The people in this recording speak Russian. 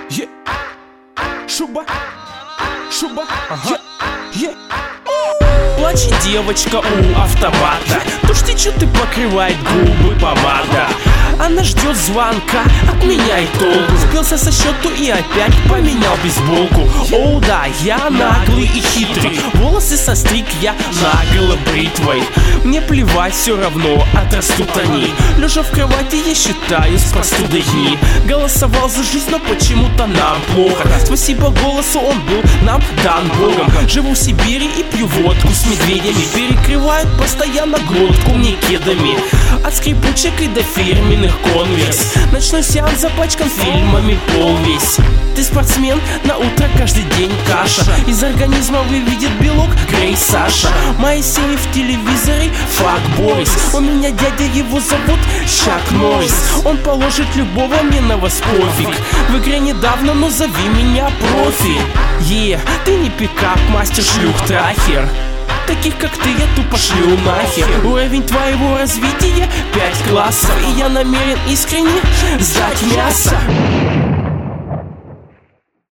Yeah. Шуба, шуба, Плачет девочка у автомата. Дождь течет и покрывает губы помада. Она ждет звонка от меня и толку. Сбился со счету и опять поменял бейсболку. О да, я наглый и хитрый. Волосы состриг я наголо бритвой. Мне плевать, все равно отрастут они. Лежа в кровати я считаю с простудой дни. Голосовал за жизнь, но почему-то нам плохо. Спасибо голосу, он был нам дан Богом. Живу в Сибири и пью водку с медведями. Перекрывают постоянно глотку мне кедами. От скрипучек и до фирменных конверс. Ночной сеанс запачкан фильмами полвесь. Ты спортсмен, на утро каждый день каша. Из организма выведет белок Грей Саша. Мои серии в телевизоре фак Борис. У меня дядя, его зовут Чак Норрис. Он положит любого, мне на вас пофиг. В игре недавно, но зови меня профи. Ты не пикап, мастер шлюх трахер. Таких как ты я тупо шлю нахер. Уровень твоего развития 5 классов. И я намерен искренне сдать мясо.